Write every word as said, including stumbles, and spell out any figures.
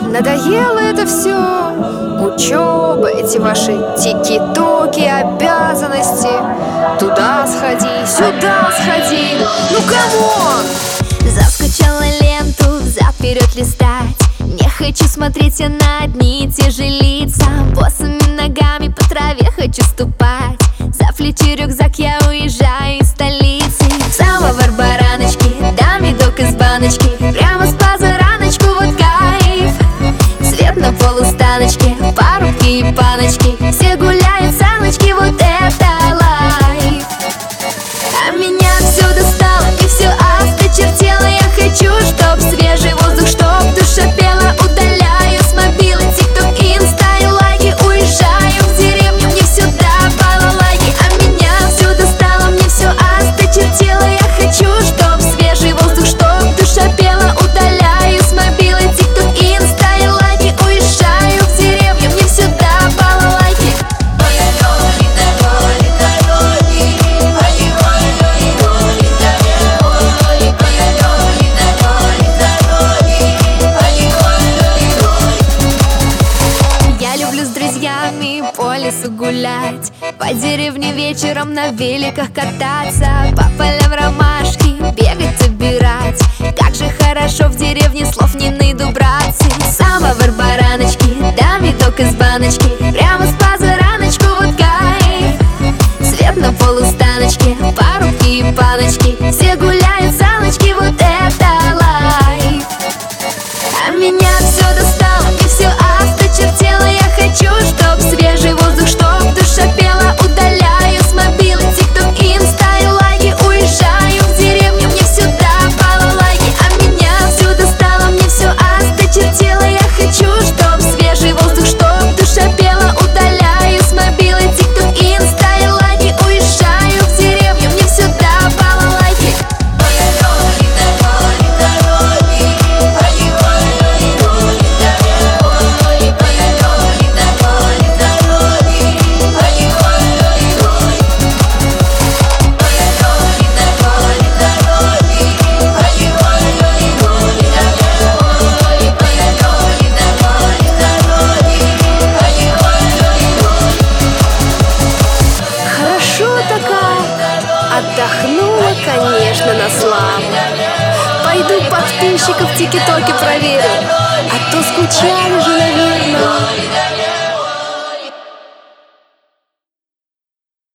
Надоело это все. Учеба, эти ваши тики-токи, обязанности. Туда сходи, сюда сходи. Ну камон! Заскучала ленту взад-вперед листать. Не хочу смотреть я на одни и те же лица. Босыми ногами по траве хочу ступать. За плечи рюкзак я уезжаю из столицы. Самовар бараночки, да медок из баночки. Прямо с позараночку, вот кайф. Свет на полустаночке, парубки и паночки. Все гуляют саночки, вот это лайф. А меня все достало и все осточертело. Я хочу, чтоб свежий воздух, чтоб душа пела. Удаляю с мобилы тик-ток, инста и лайки. Уезжаю в деревню, мне все до балалайки. А меня все достало, мне все осточертело. Я хочу, чтоб свежий воздух, чтоб душа пела. Удаляю с мобилы тик-ток, инста и лайки. Уезжаю в деревню, мне все до балалайки. Я люблю с друзьями по лесу гулять, по деревне вечером на великах кататься, по полям ромашки бегать, убирать. Как же хорошо в деревне, слов не найду, братцы. Самовар бараночки, да медок из баночки. Прямо с позараночку, вот кайф. Свет на полустаночке, парубки и паночки. Все гуляют саночки, вот это лайф. А меня все достало и все осточертело. Я хочу, чтоб свежий воздух, чтоб душа пела. Удаляю с мобилы тик-ток, инста и лайки. Уезжаю в деревню, мне все до балалайки. А меня все достало, мне все осточертело. Я хочу, чтоб свежий воздух, чтоб душа пела. Удаляю с мобилы тик-ток, инста и лайки. Уезжаю в деревню, мне все до балалайки. Хорошо-то как! Отдохнула, конечно, на славу. Пойду подписчиков тики-токи проверю, а то скучали же, наверное.